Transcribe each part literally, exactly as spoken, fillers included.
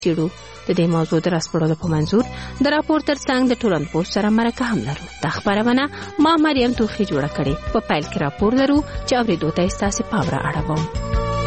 چیړو. د دې موضوع د راسپړلو په منظور د راپور ترڅنګ د ټولنپوه سره مرکه هم لرو. دا خبرونه ما مریم توخی جوړه کړې. په پیل کې راپور لرو چې اورېدو ته ستاسو پام را اړوم.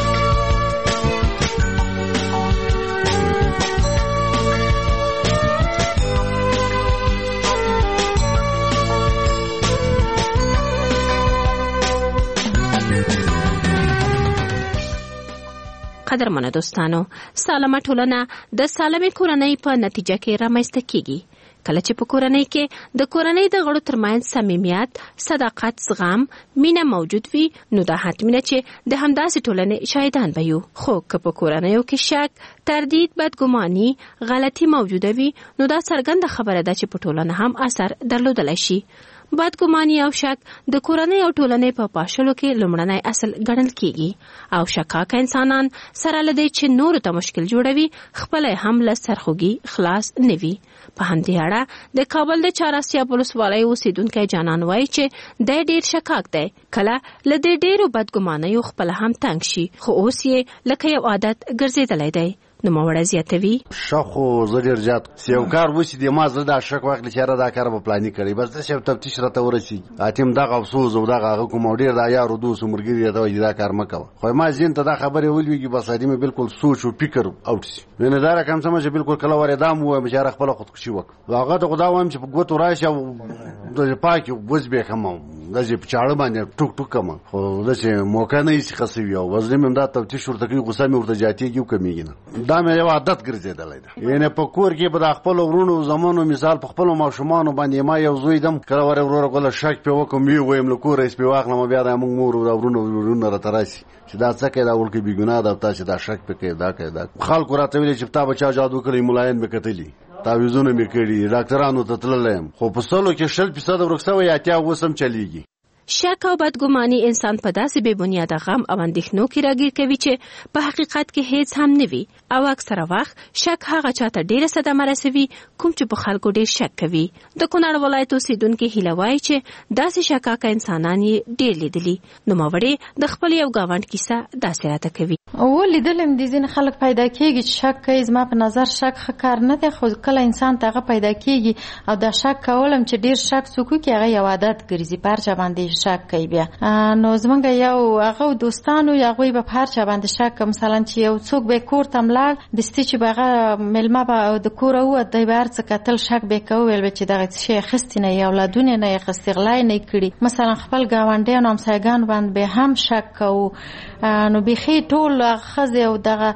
قدرمنو دوستانو، سالمه ټولنه د سالمې کورنۍ په نتیجه کې رامنځته کیږي. کله چې په کورنۍ کې د کورنۍ د غړو ترمنځ صمیمیت، صداقت، زغم، مینه موجود وي، نو دا حتمي چې د همداسې ټولنې شاهدان به یو. خو که په کورنیو کې شک، تردید، بدګماني، غلطي موجوده وي، نو دا څرګنده خبره ده چې په ټولنه هم اثر درلودلی شي. بدګماني او شک د کورنۍ او ټولنې په پاشلو کې لومړنی اصل ګڼل کیږي او شکاک انسانان سره لدی چې نور ته مشکل جوړوي، خپل هم له سرخوږي خلاص نوي. په همدې اړه د کابل د چهارسیاب ولسوالۍ اوسیدونکی جانان وایي چې د ډیر شکاک دی. کله له دې ډیرو بدګمانیو خپل هم تنګ شي، خو اوس یې لکه یو عادت ګرځېدلی دی. نو موړه زیاتوي شخو زړیر جات یو کار وسی دی، ما زړه دا شک وخت لچاره دا کار په پلاني کړی، بس د شپ تفتیش راته ورسی اتم دغه افسوس او دغه کوم ډیر دا یارو دوس مرګری دا وجدا کار مکو. خو ما زین ته دا خبره ولویږي، بس ادمه بالکل سوچ او فکر اوټ شي. نه دا رقم سم چې بالکل کله ور ادم و بشاره خپل خودکشي وک. واغه ته خدا وایم چې په ګوتو راشه د پاکي وز به کوم د دې په چاړه باندې ټوک ټوک کوم. خو د چې موقع نه هیڅ خاصوي او وزن مې دا تفتیش ورته کوي، غوسه مې ورته جاتیږي او کمیږي. دا مې یو عادت ګرځیدلی دی. یعنی په کور کې به د خپل ورونو زمانو مثال په خپل ماشومان باندې ما یو زوی دم کله ور ورور غل شک په وکم یو ویم له کور ایس په واخلم بیا د موږ مور او ورونو ورونو را تراسي چې دا څه کې دا ولکه بي ګناه ده، تاسو دا شک پکې دا کې دا خلکو راته ویل چې تا بچا جادو کړی، ملاین به کتلی، تعویذونه مې کړی، ډاکټرانو ته تللم، خو په سلو کې شل فیصد ورکسو یا اتیا وسم چلیږي. شک او بدګماني انسان په داسې بې بنیاده غم او اندېښنو کې راګیر کوي چې په حقیقت کې هیڅ هم نه وي. او اکثره وخت شک هغه چاته ډیره صدمه رسوي کوم چې په خلکو ډیر شک کوي. د کونړ ولایت اوسیدونکي هیله وایي چې داسې شکاکه انسانان یې ډیر لیدلي. نوموړې د خپل یو ګاونډ کیسه داسې راته کوي. او لیدلم د ځینې خلک پیدا کېږي چې شک کوي. زما په نظر شک ښه کار نه دی، خو کله انسان ته هغه پیدا کېږي او دا شک کولم چې ډیر شک څوک کوي هغه یو عادت ګرځي، په هر چا باندې شک کوي. بیا نو زمونږ یو هغه دوستانو هغوی به په هر چا باندې شک، مثلا چې یو څوک به کور ته ملاړ دستي چې به هغه میلمه به د کوره ووت، دی به هر څه کتل، شک به یې کوه، ویل به چې دغه شی اخیستي نه یې، اولادونه نه یې اخیستي، غلا یې نه یې کړي. مثلا خپل ګاونډیانو همسایګانو باندې به هم شک کوو. نو بیخي ټول ښځې او دغه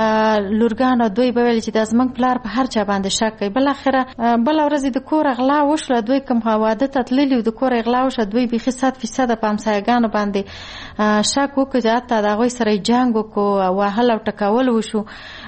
لورګانو دوی به ویل چې دا زمونږ پلار په هر چا باندې شک کوي. بالاخره بله ورځ د کوره غلا وشوله، دوی کوم واده ته تللي د کوره غلا وشوه، دوی بیخي صد فیصد په همسایګانو باندې شک وکړو چې حتی د هغوی سره یې جنګ وکړو، وهل او ټکول وشو.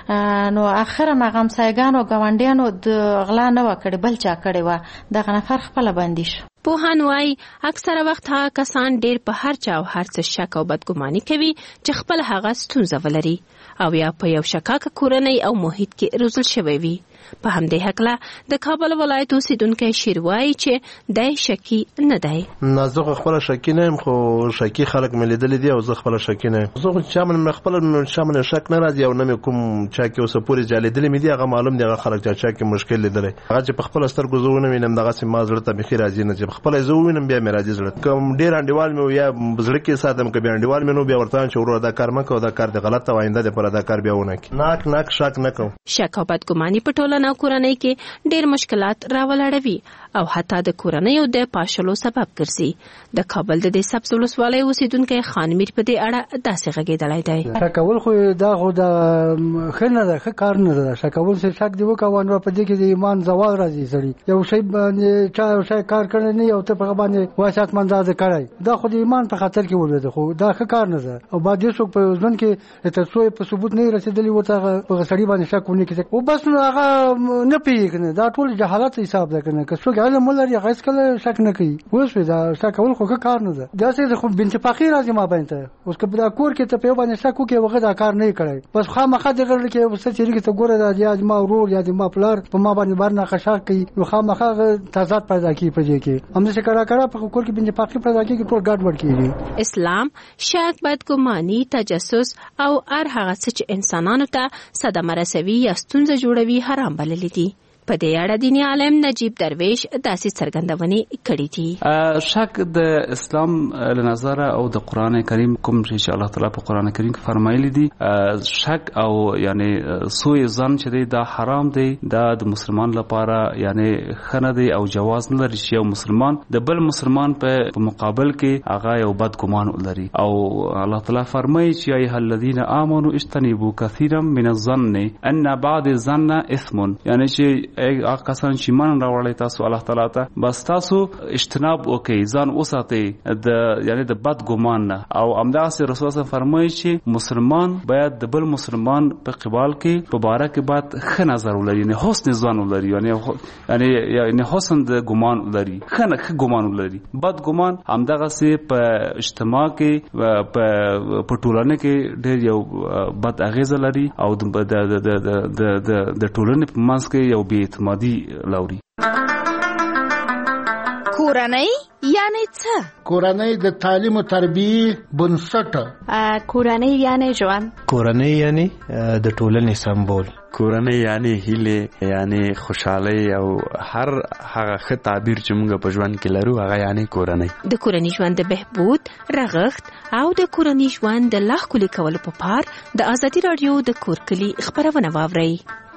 نو اخر ما همسایګانو او ګاونډیانو د غلا نه وه کړې، بل چا کړې وه، دغه نفر خپله بندي شو. پوهان وایي اکثره وخت هغه کسان ډیر په هر چا او هر څه شک او بدګماني کوي چې خپل هغه ستونزه ولري او یا په یو شکاکه کورنۍ او محیط کې روزل شوی وي. په همدې هکله د کابل ولایت اوسیدونکی شیر وایي چې دی شکی نه دی. نه زه خپله شکی نه یم، خو شکی خلک مې لیدلي دي او زه خپله شکی نه یم. زه خو چا من خپله چا من شک نه راځي او نه مې کوم چا کې اوسه پورې چا لیدلي مې دي، هغه معلوم دي هغه خلک چې چا کې مشکل لیدلی، هغه چې په خپله سترګو زه ونه وینم دغسې ما زړه ته بیخي راځي نه، چې خپله زه ووینم بیا مې راځي زړه. کوم ډېر انډیوال مې یا زړه کې ساتم، که بیا انډیوال مې نو بیا ورته وایم چې وروره دا کار مه کوه، دا کار دې غلط او آینده دپاره دا کار بیا ونه کړي. ناک ناک شک نه کوم. شک او بدګماني په ټولنه او کورنۍ کې ډېر مشکلات راولاړوي او حتی د کورنیو د پاشلو سبب ګرځي. د کابل د دې سبز ولسوالۍ اوسیدونکی خان میر په دې اړه داسې غږېدلی دی. شک کول خو دا خو د ښه نه ده، ښه کار نه ده. شک کول چې شک دې وکوه نو په دې کې د ایمان زوال راځي. سړي یو شی باندې چا یو شی کار کړی نه او ته په هغه باندې وایي حتما دا ده کړی، دا خو د ایمان په خاطر کې ولوېده، خو دا ښه کار نه ده. او باید څوک په ژوند کې تر څو په ثبوت نه رسېدلي ورته هغه په سړي باندې شک ونه کړي او بس نو هغه نه پوهېږي. دا ټول جهالت حساب ده که نه، که څوک چې علم ولري هغه هیڅکله شک نه کوي. اوس دا شک کول خو کار نه ده. دا څه خو بنت فقیر راځي ما باندې اوس که دا کور کې ته په باندې شک وکړي وغه دا کار نه کړي بس خامخا دغه کې اوس چې لري ته ګوره دا یا ما ورور یا ما پلار په ما باندې برنه قشاق کوي نو خامخا تضاد پیدا کوي په دې کې هم څه کرا کرا په کور کې بنت فقیر پیدا کوي ټول ګډ وډ کیږي. اسلام شک، بدګماني، تجسس او هر هغه څه چې انسانانو ته صدمه رسوي یا ستونزه جوړوي حرام بللي دي. په دې اړه دیني عالم نجیب درویش داسې څرګندونې کړې دي. شک د اسلام له نظره او د قران کریم کوم چې الله تعالی په قران کریم کې فرمایلی دي شک او یعنی سوء ظن چې دی دا حرام دی، دا د مسلمان لپاره یعنی خنه دی او جواز نه لري چې یو مسلمان د بل مسلمان په مقابل کې هغه یو بد ګمان ولري. او الله تعالی فرمایي چې ایها الذین آمنوا اجتنبوا کثیرا من الظن ان بعض الظن اثم، یعنی چې هغه کسان چې ایمان راوړل تاسو الله تعالی ته بس تاسو اجتناب وکئ، ځان وساتئ د یعنی د بد ګمان نه. او همداسې رسول الله فرمایي چې مسلمان باید د بل مسلمان په قبال کې په باره کې باید ښه نظر ولري، یعنی حسن ځان ولري، یعنی یعنی یعنی حسن د ګمان ولري، ښه نه ښه ګمان ولري. بد ګمان همدغسې په اجتماع کې په په ټولنه کې ډېر یو بد اغیزه لري او د د د د ټولنې په منځ کې یو بې اعتمادي لوري. کورنۍ یعنی څه؟ کورنۍ د تعلیم او تربیې بنسټ. کورنۍ یعنی ژوند. کورنۍ یعنی د ټولنې سمبول. کورنۍ یعنی هیله، یعنی خوشحالي او هر هغه ښه تعبیر چې موږ په ژوند کې لرو هغه یعنی کورنۍ. د کورنۍ ژوند د بهبود، رغښت او د کورنۍ ژوند د لا ښکلي کولو په پار د ازادي راډیو د کور کلي خبرونه واورئ.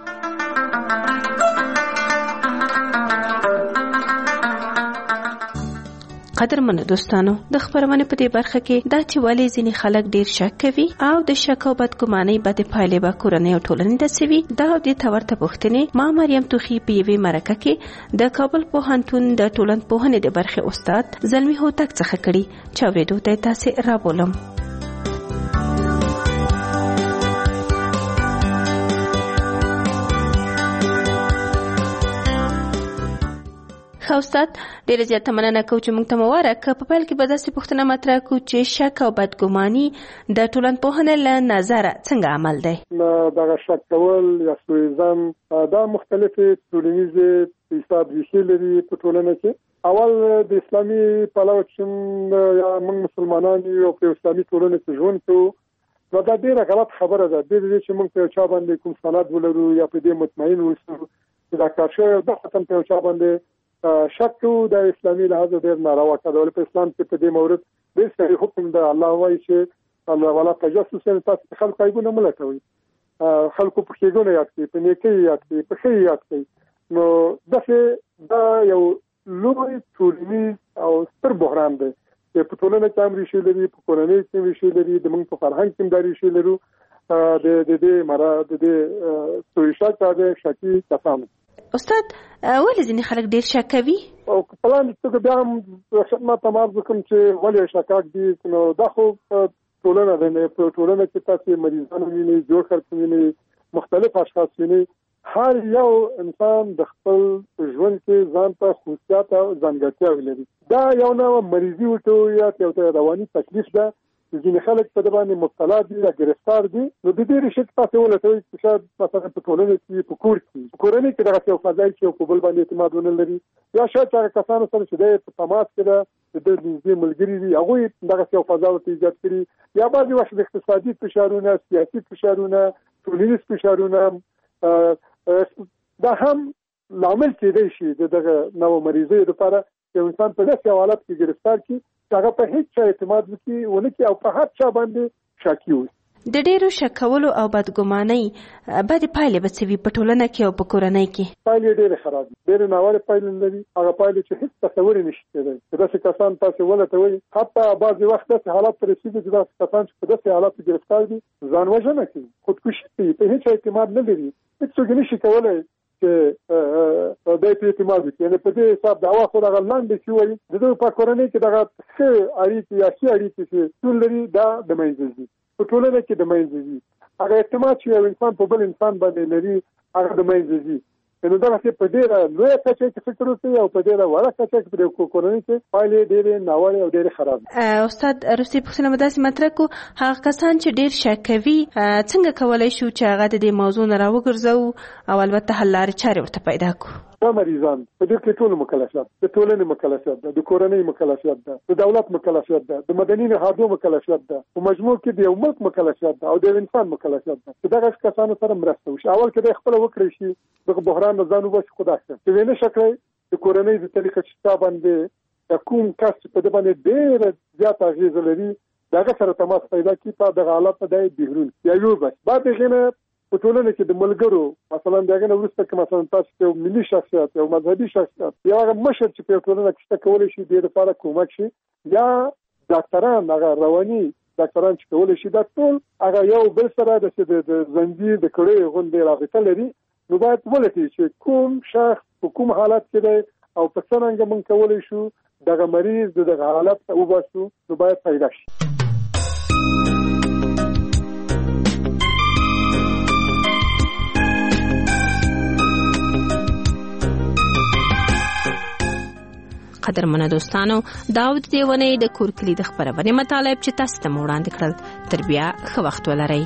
قدرمنو دوستانو، د خبرونه په دې برخه کې دا چې ولې ځینې خلک ډیر شک کوي او د شک او بدګمانۍ بدې پایلې به کورنۍ او ټولنې رسوي، دا د تورته پوښتنې ما مریم توخی په یوې مرکه کې د کابل پوهنتون د ټولنپوهنې د برخې استاد زلمی هوتک څخه کړي چې اورېدو ته تاسو رابولم. ښه استاد، ډېره زیاته مننه کوو چې موږ ته مو ورکړه. په پیل کې به داسې پوښتنه مطرح کړو چې شک او بدګماني د ټولنپوهنې له نظره څنګه عمل دی؟ دغه شک کول یا سوء ظن دا مختلفې ټولنیزې حساب ریښې لري په ټولنه کې. اول د اسلامي پلوه چې یا موږ مسلمانان یو په اسلامي ټولنه کې ژوند کوو نو دا ډېره غلط خبره ده. د دې چې موږ په چا باندې کوم سند ولرو یا په دې مطمئن اوسو چې دا کار شوی ده ختم په چا باندې شک کوو د اسلامي لحاظ ډېر ناروا کار دی. په اسلام کې په دې مورد ډېر صحیح حکم ده. الله وایي چې الله ولا تجسس، تاسو خلک عیبونه مه لټوئ، خلکو په ښېګڼه یاد کړئ، په نیکۍ یاد کړئ، په ښه یاد کړئ. نو داسې دا یو لوی ټولنیز او ستر بحران دی چې په ټولنه کې هم ریښې لري، په کورنۍ کې هم ریښې لري، د موږ په فرهنګ کې هم دا ریښې لرو. د دې مرا د دې سوء شک د شکی کسانو. استاد، ولې ځینې خلک ډېر شک کوي؟ او په لاندې توګه بیا هم خدمت ته معرض کوم چې ولې شکاک دي. نو دا خو ټولنه ده، په ټولنه کې تاسو مریضان وینئ، جوړ خلک وینئ، مختلف اشخاص وینئ. هر یو انسان د خپل ژوند کې ځان ته خصوصیات او ځانګړتیاوې لري. دا یو نوع مریضي ورته یا یو رواني تکلیف ده چې ځینې خلک په دې باندې مبتلا دي یا ګرفتار دي. نو د دې ریښې تاسو ولټوئ چې شاید مثلا په ټولنه کې، په کور کې، په کورنۍ کې دغه یو فضایل چې په بل باندې اعتماد ونه لري، یا شاید هغه کسانو سره چې د په تماس کې ده د نږدې ملګري دي هغوی دغه یو فضا ورته ایجاد کړي، یا بعضې وخت اقتصادي فشارونه، سیاسي فشارونه، ټولنیز فشارونه دا هم لامل کېدای شي د دغه نوع مریضۍ لپاره چې انسان په داسې حالت کې ګرفتار کړي چې هغه په هیڅ چا اعتماد وکړي ونه کړي او په هر چا باندې شاکي وي. د ډېرو شک کولو او بدګمانۍ بدې پایلې به څه وي په ټولنه کې او په کورنۍ کې؟ پایلې ډېرې خراب دي، ډېرې ناوړه پایلې لري. هغه پایلې چې هیڅ تصور یې نشي کېدای. چې داسې کسان تاسې ولټوئ، حتی بعضې وخت داسې حالات ته رسېږي چې داسې کسان چې په داسې حالاتو ګرفتار دي ځان وژنه کوي، خودکشي کوي، په هیڅ اعتماد نه لري. هېڅوک یې نشي کولی چې دی په اعتماد وکړي. یعنې په دې حساب د هوا خو دغه لاندې چې وایي د دوی په کورنۍ کې دغه ښه اړیکې یا ښې اړیکې چې شتون لري دا د منځه ځي، په ټولنه کې د منځه ځي. هغه اعتماد چې یو انسان په بل انسان باندې لري هغه د منځه ځي. نو دغه څه په ډېره لویه کچه کې فکر وکړي او په ډېره وړه کچه کې په کورنۍ کې پایلې ډېرې ناوړه او ډېرې خراب. استاد رستي پوښتنه مده سي مطرح کو هغه کسان چې ډېر شک کوي څنګه کولای شو چې هغه د دې موضوع نه راوګرځو او البته حل لارې چارې ورته پیدا کړو؟ دا مریضان په دې کې ټول مکلفیت د ټولنې مکلفیت ده، د کورنۍ مکلفیت ده، د دولت مکلفیت ده، د مدني نهادونو مکلفیت ده، په مجموع کې د یو ملک مکلفیت ده او د انسان مکلفیت ده چې دغه کسانو سره مرسته وشي. اول کې د خپل وکړي شي د بحران نه ځان وباسي خو دا څه چې وینې شکړي د کورنۍ د طریقې چې باندې د کوم کس په دې باندې ډېر زیات اغیز لري دغه سره تماس پیدا کی په دغه حالت د بیرون یا یو بس بعد یې په ټولنه کې د ملګرو مثلا دغه نو وروسته کې مثلا تاسو یو ملي شخصیت یو مذهبي شخصیت یا مشر چې په ټولنه کې څه کولای شي د لپاره کومک شي یا ډاکټران هغه رواني ډاکټران چې کولای شي دا ټول هغه یو بل سره د زنجیر د کړي غونډې رابطه لري. نو باید ولته چې کوم شخص په کوم حالت کې دی او په څنګه من کولای شو دغه مریض دغه حالت ته وباسو نو باید پیدا شي. قدرمنه دوستانو داود دیونی د کور کلی د خبرونه مطالب چې تاسو ته وړاندې کړل تر بیا ښه وخت ولرئ.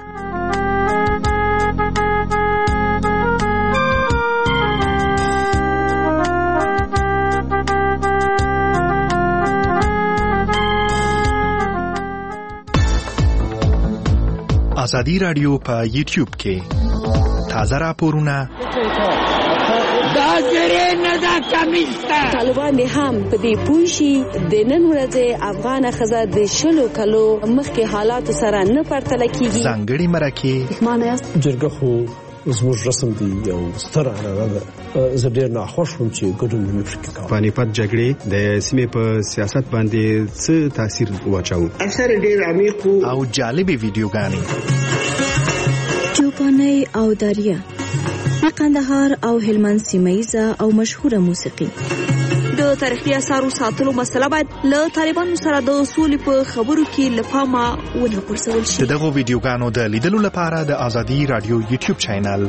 ازادي رادیو په یوټیوب کې تازه راپورونه دا زری نه دا کمیستا طالبان هم په دې پوښي د نن ورځې افغان خزه د شلو کلو مخکې حالات سره نه پرتل کیږي. ځانګړي مرکه معنی جرګه خو زموږ رسم دی او ستر هغه زه ډېر ناخوښ وم چې ګډون مې پکې کاوه. پانیپت جګړې د سیمې په سیاست باندې څه تاثیر واچاو؟ اثر ډېر عمیق او جالبې ویډیوګانې چوپاني او داریا د قندهار او هلمند سیمایزه او مشهوره موسیقي. د تاریخي اثارو ساتلو مسله باید له طالبانو سره د اصول په خبرو کې لپاره ونه غورځول شي. دغه ویډیوګانو د لیدلو لپاره د ازادي رادیو یوټیوب چینل